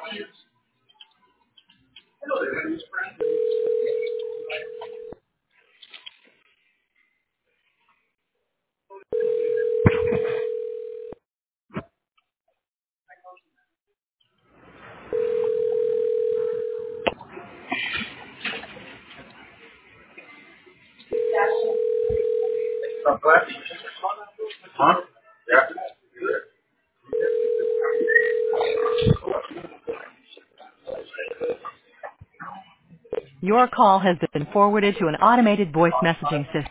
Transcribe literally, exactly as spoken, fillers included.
Huh? Yeah. Your call has been forwarded to an automated voice messaging system.